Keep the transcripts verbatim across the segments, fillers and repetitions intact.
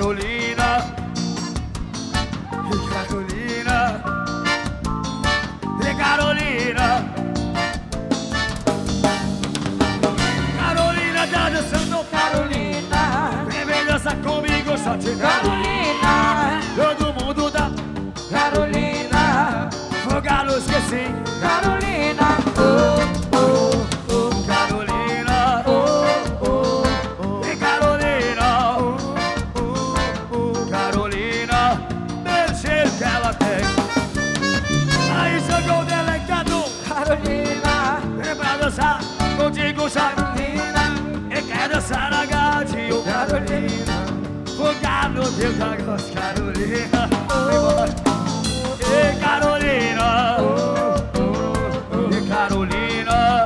Carolina, Carolina, Carolina, Carolina tá dançando, Carolina, vem dançar comigo, só te Carolina, todo mundo dá Carolina, fogar luz que sim, Carolina, oh, oh, oh, Carolina, oh, oh, oh, e Carolina, oh, oh, oh, Carolina, pelo cheiro que ela tem. Aí chegou o delegado, Carolina, vem pra dançar contigo, Carolina, e quer dançar na gatinho, Carolina, fogar no teu negócio, Carolina, oh, e Carolina, e Carolina,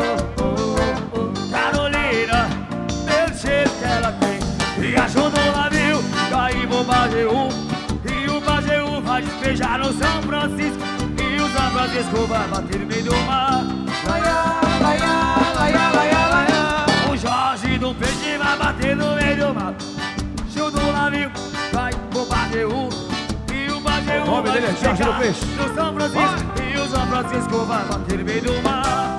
Carolina, pelo cheiro que ela tem. Viajou no navio, caiu o Bajeú, e o Bajeú vai despejar no São Francisco, e o São Francisco vai bater no meio do mar. Laia, laia, laia, laia, laia. O Jorge do Peixe vai bater no meio do mar. Show do navio, vai pro Bajeú, o nome dele é Jorge do Peixe. No São Francisco, e o São Francisco vai bater no meio do mar.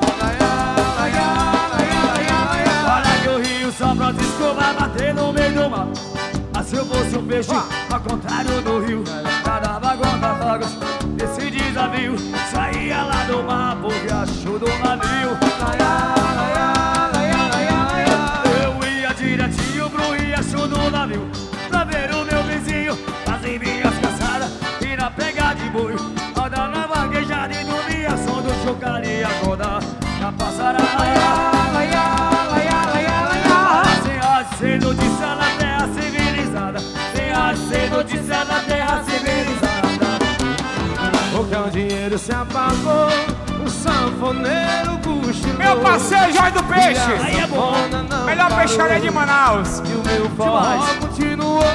Olha que o Rio São Francisco vai bater no meio do mar. Mas se eu fosse um peixe, ao contrário do rio, nadava contra águas, esse desafio saía lá do mar pro riacho do navio. Eu ia direitinho pro riacho do navio, pra ver o meu vizinho fazer minhas caçadas e na pega de boi, roda na vaquejada e dormia som do chocaria, roda na passarada. Sem a ser notícia na terra civilizada, sem a ser notícia na terra civilizada. Porque o dinheiro se apagou, o sanfoneiro cochilou. Meu parceiro Jorge do Peixe, aí é bom, melhor peixaria de Manaus. E o meu forró continuou.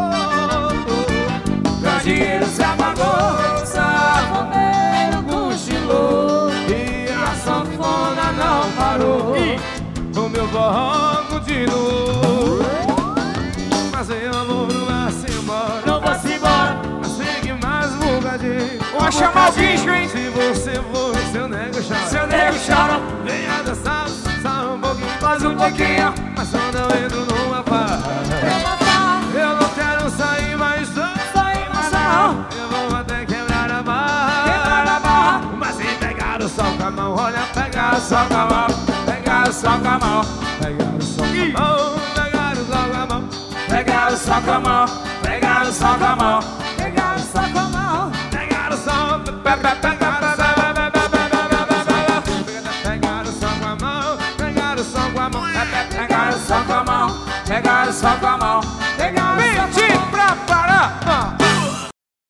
O dinheiro se apagou, o sanfoneiro cochilou, e a sanfona não parou. E o meu forró continuou. Mas meu amor não vai-se embora, não vai-se embora, mas segue mais um bocadinho. Vou chamar o bicho, hein? Se você for, seu nego chora, Seu nego chora. venha dançar, só um pouquinho, mais um pouquinho. Mas quando eu entro numa farra, eu não quero sair mais não. Eu vou até quebrar a barra, quebrar a barra. Mas se pegar o sol com a mão, olha, pegar o sol com a mão, pegar o sol com a mão, pegar o sol com a mão, pegar o sol com a mão, pegar o sol com a mão, pegar o sol com a mão, pegar o sol com a mão, pegar o sol, pegar o sol com a mão, pegar o sol com a mão, pegar o sol com a mão, pegar o sol com a mão, pegar o sol com a mão, Mentir pra parar.